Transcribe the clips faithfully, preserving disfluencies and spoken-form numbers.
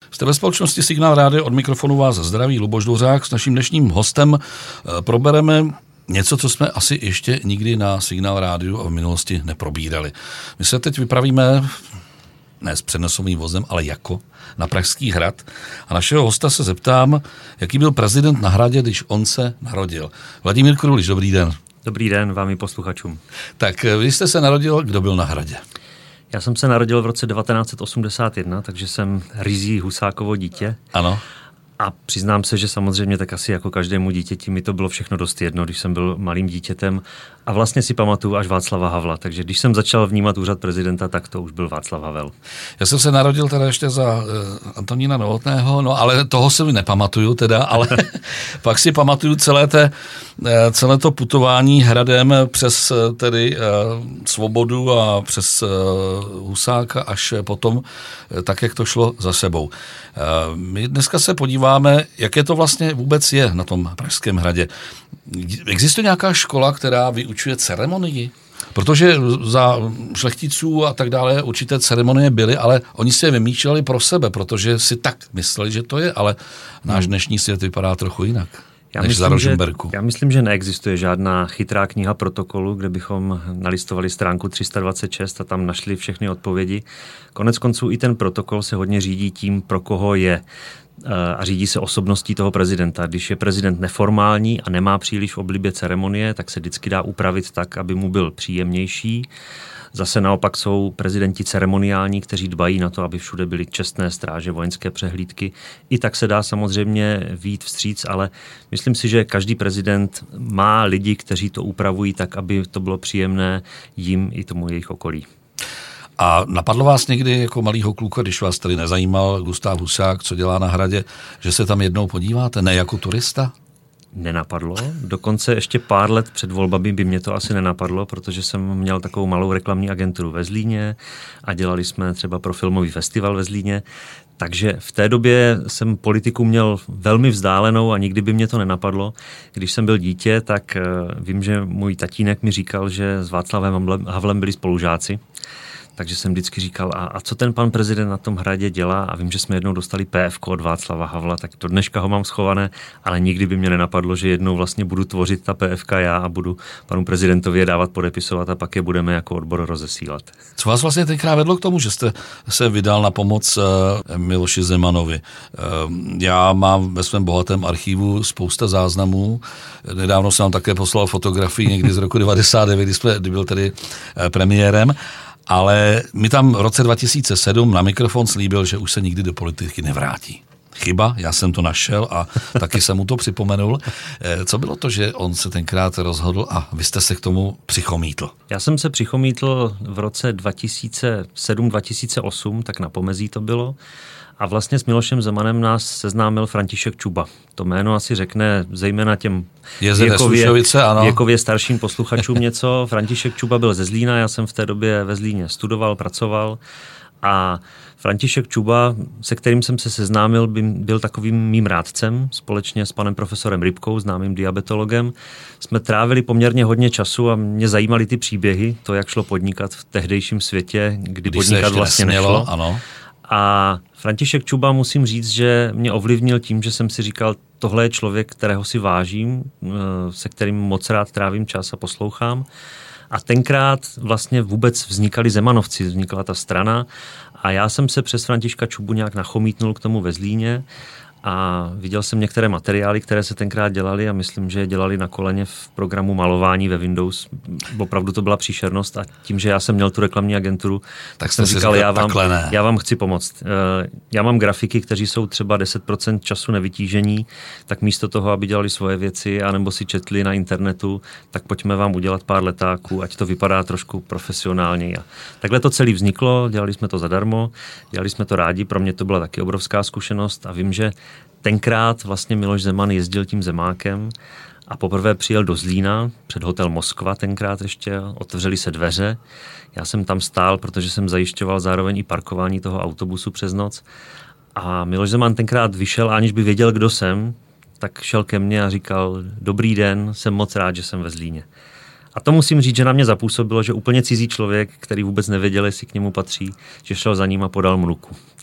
Jste ve společnosti Signál Rádio, od mikrofonu vás zdraví Luboš Dvořák. S naším dnešním hostem probereme něco, co jsme asi ještě nikdy na Signál Rádiu a v minulosti neprobírali. My se teď vypravíme ne s přenosovým vozem, ale jako na Pražský hrad. A našeho hosta se zeptám, jaký byl prezident na hradě, když on se narodil. Vladimír Kuruliš, dobrý den. Dobrý den vám i posluchačům. Tak vy jste se narodil, kdo byl na hradě? Já jsem se narodil v roce devatenáct set osmdesát jedna, takže jsem ryzí Husákovo dítě. Ano. A přiznám se, že samozřejmě tak asi jako každému dítěti mi to bylo všechno dost jedno, když jsem byl malým dítětem. A vlastně si pamatuju až Václava Havla, takže když jsem začal vnímat úřad prezidenta, tak to už byl Václav Havel. Já jsem se narodil teda ještě za uh, Antonína Novotného, no ale toho si mi nepamatuju teda, ale pak si pamatuju celé, té, uh, celé to putování hradem přes uh, tedy uh, Svobodu a přes uh, Husáka až potom uh, tak, jak to šlo za sebou. Uh, my dneska se podíváme, jaké to vlastně vůbec je na tom Pražském hradě. Existuje nějaká škola, která vyučuje ceremonii? Protože za šlechticů a tak dále určité ceremonie byly, ale oni si je vymýšleli pro sebe, protože si tak mysleli, že to je, ale náš dnešní svět vypadá trochu jinak. Já myslím, že, já myslím, že neexistuje žádná chytrá kniha protokolu, kde bychom nalistovali stránku tři sta dvacet šest a tam našli všechny odpovědi. Konec konců i ten protokol se hodně řídí tím, pro koho je, a řídí se osobností toho prezidenta. Když je prezident neformální a nemá příliš v oblibě ceremonie, tak se vždycky dá upravit tak, aby mu byl příjemnější. Zase naopak jsou prezidenti ceremoniální, kteří dbají na to, aby všude byly čestné stráže, vojenské přehlídky. I tak se dá samozřejmě vyjít vstříc, ale myslím si, že každý prezident má lidi, kteří to upravují tak, aby to bylo příjemné jim i tomu jejich okolí. A napadlo vás někdy jako malýho kluka, když vás tady nezajímal Gustav Husák, co dělá na hradě, že se tam jednou podíváte, ne jako turista? Nenapadlo. Dokonce ještě pár let před volbami by mě to asi nenapadlo, protože jsem měl takovou malou reklamní agenturu ve Zlíně a dělali jsme třeba pro filmový festival ve Zlíně. Takže v té době jsem politiku měl velmi vzdálenou a nikdy by mě to nenapadlo. Když jsem byl dítě, tak vím, že můj tatínek mi říkal, že s Václavem Havlem byli spolužáci. Takže jsem vždycky říkal, a, a co ten pan prezident na tom hradě dělá? A vím, že jsme jednou dostali P F ko od Václava Havla, tak do dneška ho mám schované, ale nikdy by mě nenapadlo, že jednou vlastně budu tvořit ta P F ka já a budu panu prezidentovi je dávat podepisovat a pak je budeme jako odbor rozesílat. Co vás vlastně tenkrát vedlo k tomu, že jste se vydal na pomoc uh, Miloši Zemanovi? Uh, já mám ve svém bohatém archivu spousta záznamů. Nedávno jsem vám také poslal fotografii někdy z roku devadesát devět, kdy, jsme, kdy byl tedy uh, premiérem. Ale mi tam v roce dva tisíce sedm na mikrofon slíbil, že už se nikdy do politiky nevrátí. Chyba, já jsem to našel a taky jsem mu to připomenul. Co bylo to, že on se tenkrát rozhodl a vy jste se k tomu přichomítl? Já jsem se přichomítl v roce dva tisíce sedm dva tisíce osm, tak na pomezí to bylo. A vlastně s Milošem Zemanem nás seznámil František Čuba. To jméno asi řekne zejména těm věkově, věkově starším posluchačům něco. František Čuba byl ze Zlína, já jsem v té době ve Zlíně studoval, pracoval a František Čuba, se kterým jsem se seznámil, byl takovým mým rádcem, společně s panem profesorem Rybkou, známým diabetologem. Jsme trávili poměrně hodně času a mě zajímaly ty příběhy, to, jak šlo podnikat v tehdejším světě, kdy Když podnikat vlastně nesmělo, nešlo. Ano. A František Čuba, musím říct, že mě ovlivnil tím, že jsem si říkal, tohle je člověk, kterého si vážím, se kterým moc rád trávím čas a poslouchám. A tenkrát vlastně vůbec vznikali Zemanovci, vznikla ta strana a já jsem se přes Františka Čubu nějak nachomítnul k tomu ve Zlíně a viděl jsem některé materiály, které se tenkrát dělaly a myslím, že je dělali na koleně v programu malování ve Windows. Opravdu to byla příšernost a tím, že já jsem měl tu reklamní agenturu, tak jsem říkal, já vám, já vám chci pomoct. Já mám grafiky, kteří jsou třeba deset procent času nevytížení, tak místo toho, aby dělali svoje věci anebo si četli na internetu, tak pojďme vám udělat pár letáků, ať to vypadá trošku profesionálně. A takhle to celé vzniklo, dělali jsme to zadarmo, dělali jsme to rádi, pro mě to byla taky obrovská zkušenost a vím, že tenkrát vlastně Miloš Zeman jezdil tím Zemákem a poprvé přijel do Zlína, před hotel Moskva tenkrát ještě, otevřely se dveře. Já jsem tam stál, protože jsem zajišťoval zároveň i parkování toho autobusu přes noc. A Miloš Zeman tenkrát vyšel, aniž by věděl, kdo jsem, tak šel ke mně a říkal, dobrý den, jsem moc rád, že jsem ve Zlíně. A to musím říct, že na mě zapůsobilo, že úplně cizí člověk, který vůbec nevěděl, jestli k němu patří, že šel za ním a podal mu ruku.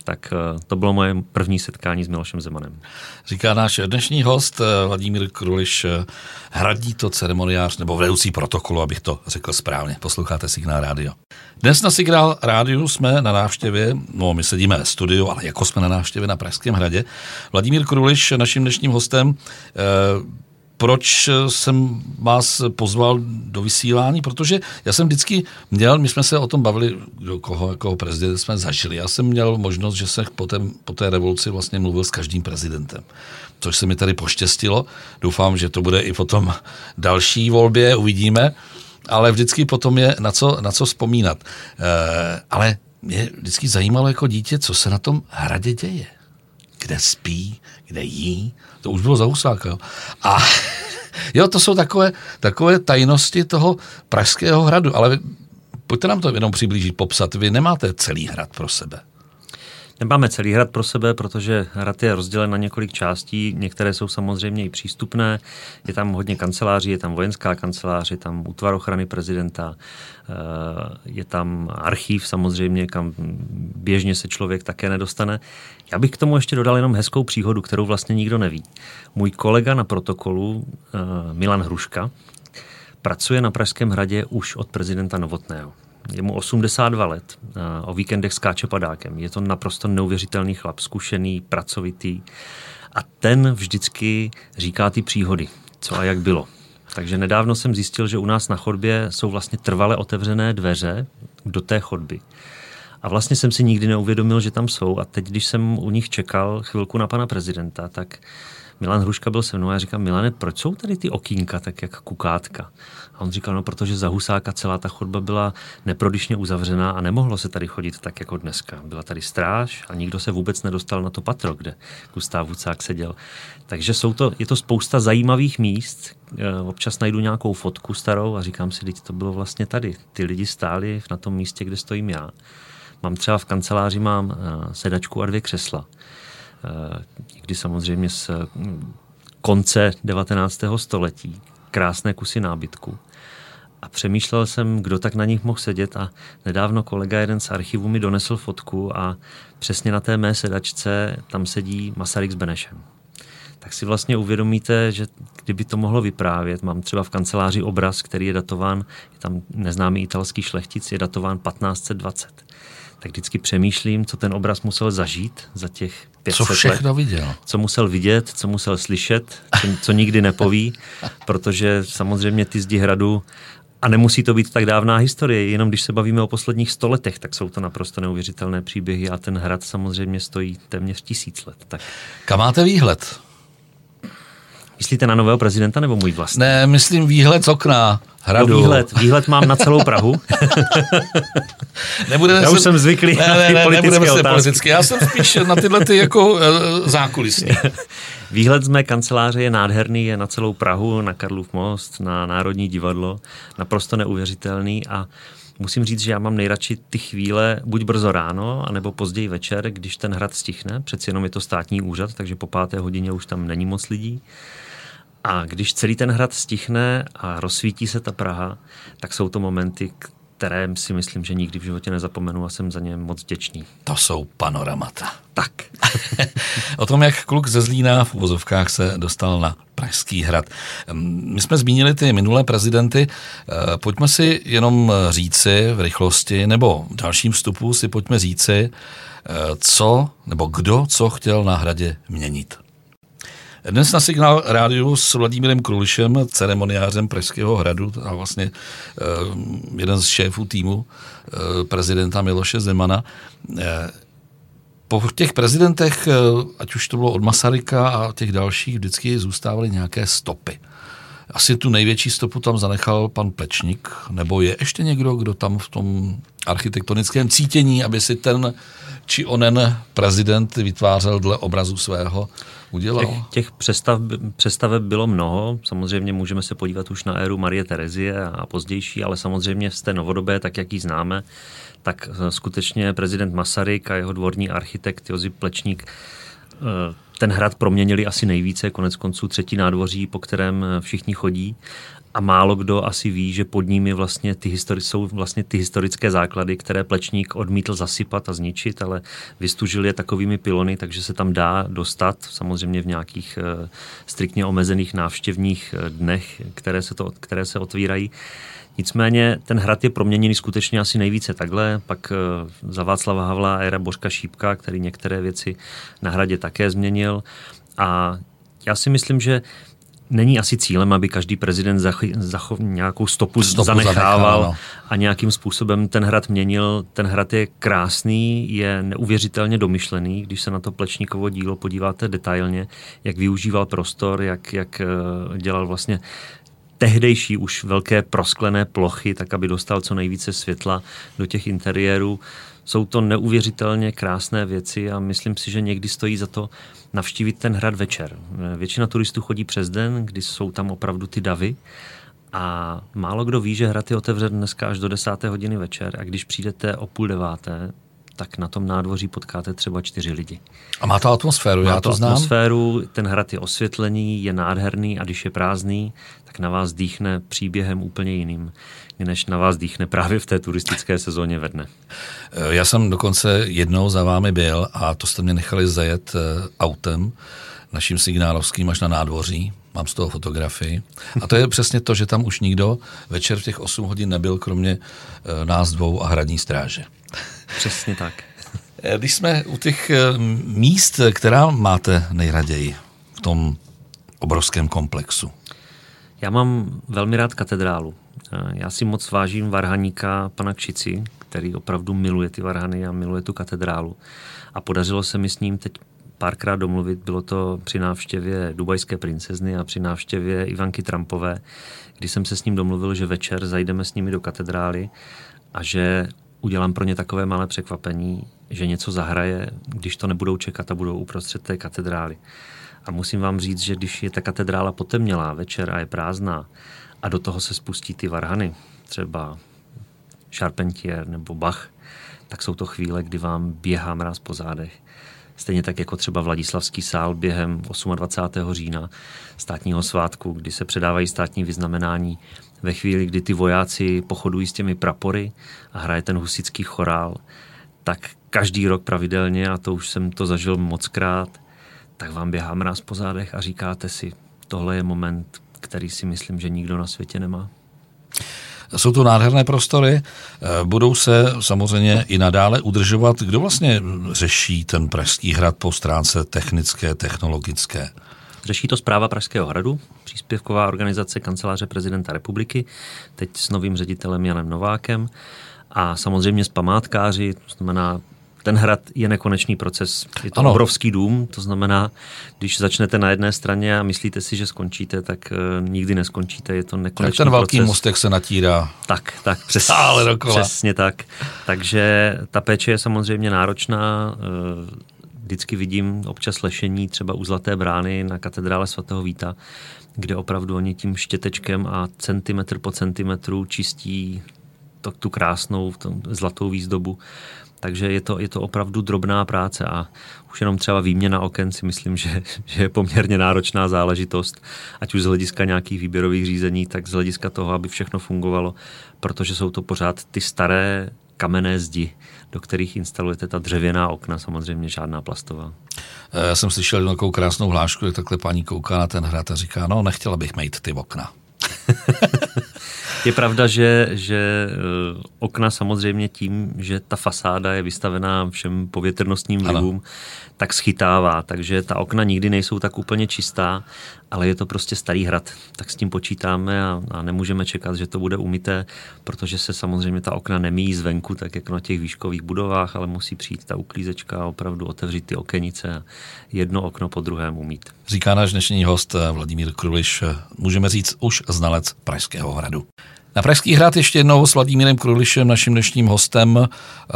tak to bylo moje první setkání s Milošem Zemanem. Říká náš dnešní host Vladimír Kruliš, hradí to ceremoniář nebo vedoucí protokolu, abych to řekl správně. Posloucháte Signál rádio. Dnes na Signál rádiu jsme na návštěvě, no my sedíme ve studiu, ale jako jsme na návštěvě na Pražském hradě. Vladimír Kruliš, naším dnešním hostem. Eh, Proč jsem vás pozval do vysílání? Protože já jsem vždycky měl, my jsme se o tom bavili, do koho, jako prezident jsme zažili. Já jsem měl možnost, že jsem po té, po té revoluci vlastně mluvil s každým prezidentem. Což se mi tady poštěstilo. Doufám, že to bude i potom další volbě, uvidíme. Ale vždycky potom je na co, na co vzpomínat. E, ale mě vždycky zajímalo jako dítě, co se na tom hradě děje. Kde spí, kde jí. To už bylo za Husáka. Jo. A jo, to jsou takové, takové tajnosti toho Pražského hradu. Ale pojďte nám to jenom přiblížit, popsat. Vy nemáte celý hrad pro sebe. Nemáme celý hrad pro sebe, protože hrad je rozdělen na několik částí. Některé jsou samozřejmě i přístupné. Je tam hodně kanceláří, je tam vojenská kancelář, je tam útvar ochrany prezidenta, je tam archív samozřejmě, kam běžně se člověk také nedostane. Já bych k tomu ještě dodal jenom hezkou příhodu, kterou vlastně nikdo neví. Můj kolega na protokolu, Milan Hruška, pracuje na Pražském hradě už od prezidenta Novotného. Je mu osmdesát dva let, o víkendech skáče padákem. Je to naprosto neuvěřitelný chlap, zkušený, pracovitý. A ten vždycky říká ty příhody, co a jak bylo. Takže nedávno jsem zjistil, že u nás na chodbě jsou vlastně trvale otevřené dveře do té chodby. A vlastně jsem si nikdy neuvědomil, že tam jsou. A teď, když jsem u nich čekal chvilku na pana prezidenta, tak Milan Hruška byl se mnou a já říkám, Milane, proč jsou tady ty okýnka tak jak kukátka? A on říkal, no protože za Husáka celá ta chodba byla neprodyšně uzavřená a nemohlo se tady chodit tak jako dneska. Byla tady stráž a nikdo se vůbec nedostal na to patro, kde Gustáv Husák seděl. Takže jsou to, je to spousta zajímavých míst. Občas najdu nějakou fotku starou a říkám si, teď to bylo vlastně tady. Ty lidi stáli na tom místě, kde stojím já. Mám třeba v kanceláři mám sedačku a dvě křesla. Někdy samozřejmě z konce devatenáctého století. Krásné kusy nábytku. A přemýšlel jsem, kdo tak na nich mohl sedět a nedávno kolega jeden z archivu mi donesl fotku a přesně na té mé sedačce tam sedí Masaryk s Benešem. Tak si vlastně uvědomíte, že kdyby to mohlo vyprávět, mám třeba v kanceláři obraz, který je datován, je tam neznámý italský šlechtic, je datován patnáct set dvacet. Tak vždycky přemýšlím, co ten obraz musel zažít za těch pět set let. Co všechno viděl. Co musel vidět, co musel slyšet, co, co nikdy nepoví, protože samozřejmě ty zdi hradu, a nemusí to být tak dávná historie, jenom když se bavíme o posledních sto letech, tak jsou to naprosto neuvěřitelné příběhy a ten hrad samozřejmě stojí téměř tisíc let. Tak. Kam máte výhled? Myslíte na nového prezidenta nebo můj vlastní? Ne, myslím výhled z okna hradu. No, výhled, výhled mám na celou Prahu. Nebudeme Já se, už jsem zvyklý ne, na ty ne, ne, politické otázky. politicky. Já jsem spíš na tyhle ty jako uh, zákulisní. Výhled z mé kanceláře je nádherný, je na celou Prahu, na Karlův most, na Národní divadlo. Naprosto neuvěřitelný a musím říct, že já mám nejradši ty chvíle buď brzo ráno, anebo později večer, když ten hrad stichne. Přeci jenom je to státní úřad, takže po páté hodině už tam není moc lidí. A když celý ten hrad stichne a rozsvítí se ta Praha, tak jsou to momenty, které si myslím, že nikdy v životě nezapomenu a jsem za ně moc vděčný. To jsou panoramata. Tak. O tom, jak kluk ze Zlína v uvozovkách se dostal na Pražský hrad. My jsme zmínili ty minulé prezidenty. Pojďme si jenom říci v rychlosti, nebo v dalším vstupu si pojďme říci, co nebo kdo co chtěl na hradě měnit. Dnes na Signál rádiu s Vladimírem Krulišem, ceremoniářem Pražského hradu a vlastně uh, jeden z šéfů týmu uh, prezidenta Miloše Zemana. Uh, po těch prezidentech, uh, ať už to bylo od Masaryka a těch dalších, vždycky zůstávaly nějaké stopy. Asi tu největší stopu tam zanechal pan Plečnik, nebo je ještě někdo, kdo tam v tom architektonickém cítění, aby si ten či onen prezident vytvářel dle obrazu svého, udělal? Těch, těch přestav, přestaveb bylo mnoho. Samozřejmě můžeme se podívat už na éru Marie Terezie a pozdější, ale samozřejmě z té novodobé, tak jak ji známe, tak skutečně prezident Masaryk a jeho dvorní architekt Josip Plečník ten hrad proměnili asi nejvíce, konec konců třetí nádvoří, po kterém všichni chodí. a málo kdo asi ví, že pod nimi vlastně ty histori- jsou vlastně ty historické základy, které Plečník odmítl zasypat a zničit, ale vystužil je takovými pylony, takže se tam dá dostat, samozřejmě v nějakých uh, striktně omezených návštěvních dnech, které se, to, které se otvírají. Nicméně ten hrad je proměněný skutečně asi nejvíce takhle, pak uh, za Václava Havla éra Bořka Šípka, který některé věci na hradě také změnil. A já si myslím, že není asi cílem, aby každý prezident zach- zach- nějakou stopu, stopu zanechával no. a nějakým způsobem ten hrad měnil. Ten hrad je krásný, je neuvěřitelně domyšlený, když se na to Plečníkovo dílo podíváte detailně, jak využíval prostor, jak, jak uh, dělal vlastně tehdejší už velké prosklené plochy, tak aby dostal co nejvíce světla do těch interiérů. Jsou to neuvěřitelně krásné věci a myslím si, že někdy stojí za to navštívit ten hrad večer. Většina turistů chodí přes den, kdy jsou tam opravdu ty davy a málo kdo ví, že hrad je otevřen dneska až do desáté hodiny večer a když přijdete o půl deváté, tak na tom nádvoří potkáte třeba čtyři lidi. A má to atmosféru, má já to, to znám. atmosféru, ten hrad je osvětlený, je nádherný a když je prázdný, tak na vás dýchne příběhem úplně jiným, než na vás dýchne právě v té turistické sezóně ve dne. Já jsem dokonce jednou za vámi byl a to jste mě nechali zajet autem naším signálovským až na nádvoří. Mám z toho fotografii. A to je přesně to, že tam už nikdo večer v těch osm hodin nebyl, kromě nás dvou a hradní stráže. Přesně tak. Když jsme u těch míst, která máte nejraději v tom obrovském komplexu? Já mám velmi rád katedrálu. Já si moc vážím varhaníka pana Kšici, který opravdu miluje ty varhany a miluje tu katedrálu. A podařilo se mi s ním teď párkrát domluvit, bylo to při návštěvě dubajské princezny a při návštěvě Ivanky Trumpové, kdy jsem se s ním domluvil, že večer zajdeme s nimi do katedrály a že udělám pro ně takové malé překvapení, že něco zahraje, když to nebudou čekat a budou uprostřed té katedrály. A musím vám říct, že když je ta katedrála potemnělá večer a je prázdná a do toho se spustí ty varhany, třeba Charpentier nebo Bach, tak jsou to chvíle, kdy vám běhá mráz po zádech. Stejně tak jako třeba Vladislavský sál během dvacátého osmého října, státního svátku, kdy se předávají státní vyznamenání ve chvíli, kdy ty vojáci pochodují s těmi prapory a hraje ten husitský chorál, tak každý rok pravidelně, a to už jsem to zažil mockrát, tak vám běhá mráz po zádech a říkáte si, tohle je moment, který si myslím, že nikdo na světě nemá. Jsou to nádherné prostory, budou se samozřejmě i nadále udržovat. Kdo vlastně řeší ten Pražský hrad po stránce technické, technologické? Řeší to Správa Pražského hradu, příspěvková organizace Kanceláře prezidenta republiky, teď s novým ředitelem Janem Novákem a samozřejmě s památkáři, to znamená, ten hrad je nekonečný proces. Je to ano. obrovský dům, to znamená, když začnete na jedné straně a myslíte si, že skončíte, tak uh, nikdy neskončíte, je to nekonečný proces. Tak ten velký proces. Mostek se natírá. Tak, tak, přes, stále dokola. Přesně tak. Takže ta péče je samozřejmě náročná. Uh, vždycky vidím občas lešení třeba u Zlaté brány na katedrále svatého Víta, kde opravdu oni tím štětečkem a centimetr po centimetru čistí to, tu krásnou tu zlatou výzdobu. Takže je to, je to opravdu drobná práce a už jenom třeba výměna oken si myslím, že, že je poměrně náročná záležitost, ať už z hlediska nějakých výběrových řízení, tak z hlediska toho, aby všechno fungovalo, protože jsou to pořád ty staré kamenné zdi, do kterých instalujete ta dřevěná okna, samozřejmě žádná plastová. Já jsem slyšel nějakou krásnou hlášku, jak takhle paní kouká na ten hrad a říká, no nechtěla bych mít ty okna. Je pravda, že, že okna samozřejmě tím, že ta fasáda je vystavená všem povětrnostním vlivům, ano. tak schytává, takže ta okna nikdy nejsou tak úplně čistá, ale je to prostě starý hrad, tak s tím počítáme a, a nemůžeme čekat, že to bude umyté, protože se samozřejmě ta okna nemíjí zvenku, tak jako na těch výškových budovách, ale musí přijít ta uklízečka a opravdu otevřít ty okenice a jedno okno po druhém umýt. Říká náš dnešní host Vladimír Kruliš, můžeme říct už znalec Pražského hradu. Na Pražský hrad ještě jednou s Vladimírem Krulišem, naším dnešním hostem.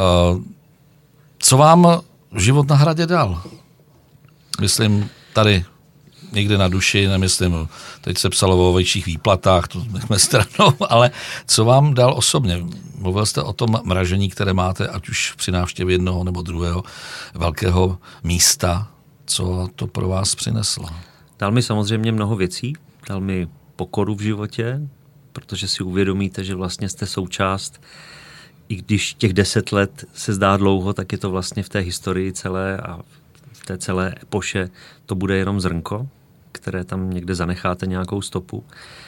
Co vám život na hradě dal? Myslím tady někde na duši, nemyslím, teď se psalo o větších výplatách, to nechme stranou, ale co vám dal osobně? Mluvil jste o tom mražení, které máte, ať už při návštěvě jednoho nebo druhého velkého místa. Co to pro vás přineslo? Dal mi samozřejmě mnoho věcí, dal mi pokoru v životě, protože si uvědomíte, že vlastně jste součást, i když těch deset let se zdá dlouho, tak je to vlastně v té historii celé a v té celé epoše to bude jenom zrnko, které tam někde zanecháte nějakou stopu.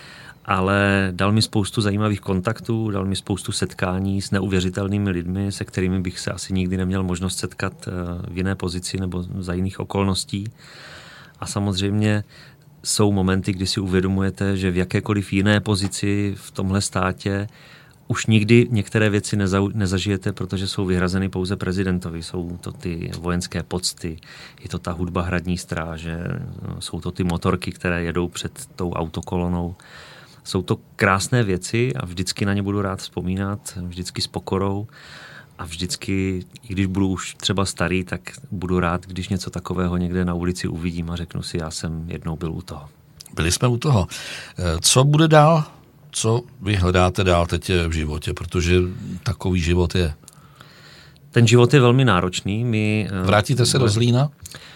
Ale dal mi spoustu zajímavých kontaktů, dal mi spoustu setkání s neuvěřitelnými lidmi, se kterými bych se asi nikdy neměl možnost setkat v jiné pozici nebo za jiných okolností. A samozřejmě jsou momenty, kdy si uvědomujete, že v jakékoliv jiné pozici v tomhle státě už nikdy některé věci neza, nezažijete, protože jsou vyhrazeny pouze prezidentovi. Jsou to ty vojenské pocty, je to ta hudba hradní stráže, jsou to ty motorky, které jedou před tou autokolonou. Jsou to krásné věci a vždycky na ně budu rád vzpomínat, vždycky s pokorou a vždycky, i když budu už třeba starý, tak budu rád, když něco takového někde na ulici uvidím a řeknu si, já jsem jednou byl u toho. Byli jsme u toho. Co bude dál? Co vy hledáte dál teď v životě? Protože takový život je. Ten život je velmi náročný. My, Vrátíte se moje, do Zlína?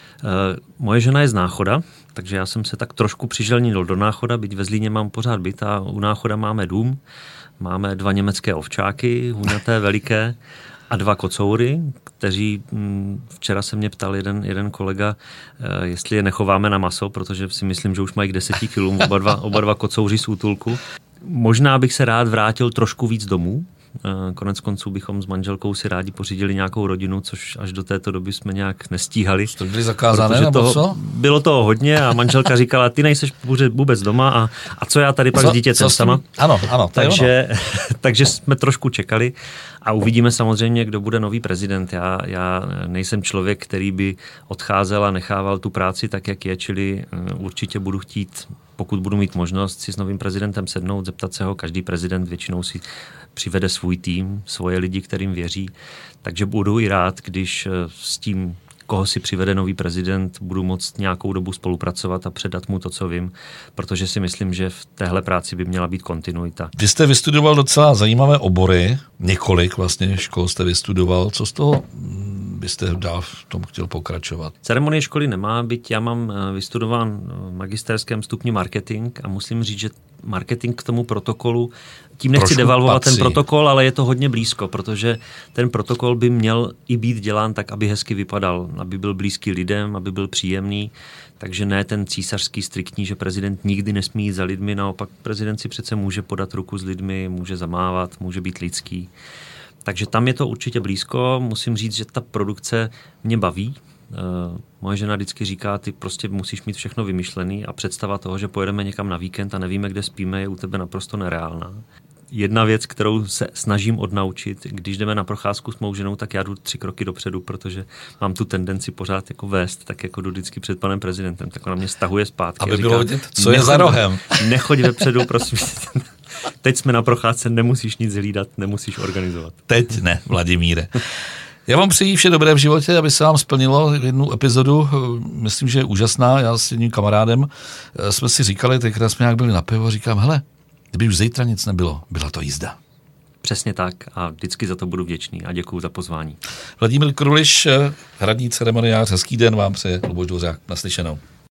Moje žena je z Náchoda, takže já jsem se tak trošku přiželnil do Náchoda, byť ve Zlíně mám pořád byt a u Náchoda máme dům. Máme dva německé ovčáky, huňaté, veliké a dva kocoury, kteří, včera se mě ptal jeden, jeden kolega, jestli je nechováme na maso, protože si myslím, že už mají k deseti kilům oba dva, oba dva kocouři z útulku. Možná bych se rád vrátil trošku víc domů. Konec konců bychom s manželkou si rádi pořídili nějakou rodinu, což až do této doby jsme nějak nestíhali. Jste byli zakázané, nebo toho, co? Bylo toho hodně a manželka říkala, ty nejseš vůbec doma a, a co já tady pak co, s dítětem sama? Ano, ano. Takže, takže jsme trošku čekali a uvidíme samozřejmě, kdo bude nový prezident. Já, já nejsem člověk, který by odcházel a nechával tu práci tak, jak je, čili určitě budu chtít, pokud budu mít možnost si s novým prezidentem sednout, zeptat se ho, každý prezident většinou si přivede svůj tým, svoje lidi, kterým věří. Takže budu i rád, když s tím, koho si přivede nový prezident, budu moct nějakou dobu spolupracovat a předat mu to, co vím, protože si myslím, že v téhle práci by měla být kontinuita. Vy jste vystudoval docela zajímavé obory, několik vlastně škol jste vystudoval. Co z toho byste dál v tom chtěl pokračovat? Ceremonie školy nemá, byť já mám vystudován v magisterském stupni marketing a musím říct, že marketing k tomu protokolu, tím nechci Trošku devalvovat patří. Ten protokol, ale je to hodně blízko, protože ten protokol by měl i být dělán tak, aby hezky vypadal, aby byl blízký lidem, aby byl příjemný, takže ne ten císařský striktní, že prezident nikdy nesmí jít za lidmi, naopak prezident si přece může podat ruku s lidmi, může zamávat, může být lidský. Takže tam je to určitě blízko. Musím říct, že ta produkce mě baví. Uh, moje žena vždycky říká, ty prostě musíš mít všechno vymyšlený a představa toho, že pojedeme někam na víkend a nevíme, kde spíme, je u tebe naprosto nereálná. Jedna věc, kterou se snažím odnaučit, když jdeme na procházku s mou ženou, tak já jdu tři kroky dopředu, protože mám tu tendenci pořád jako vést, tak jako jdu vždycky před panem prezidentem, tak ona mě stahuje zpátky. Aby a říká, bylo vidět, co je za rohem. Nechoď vepředu, prosím. Teď jsme na procházce, nemusíš nic hlídat, nemusíš organizovat. Teď ne, Vladimíre. Já vám přeji vše dobré v životě, aby se vám splnilo jednu epizodu, myslím, že je úžasná, já s jedním kamarádem jsme si říkali, tenkrát jsme nějak byli na pivo, říkám, hele, kdyby už zítra nic nebylo, byla to jízda. Přesně tak a vždycky za to budu vděčný a děkuju za pozvání. Vladimír Kruliš, hradní ceremoniář, hezký den vám přeje Luboš Dvořák, naslyšenou.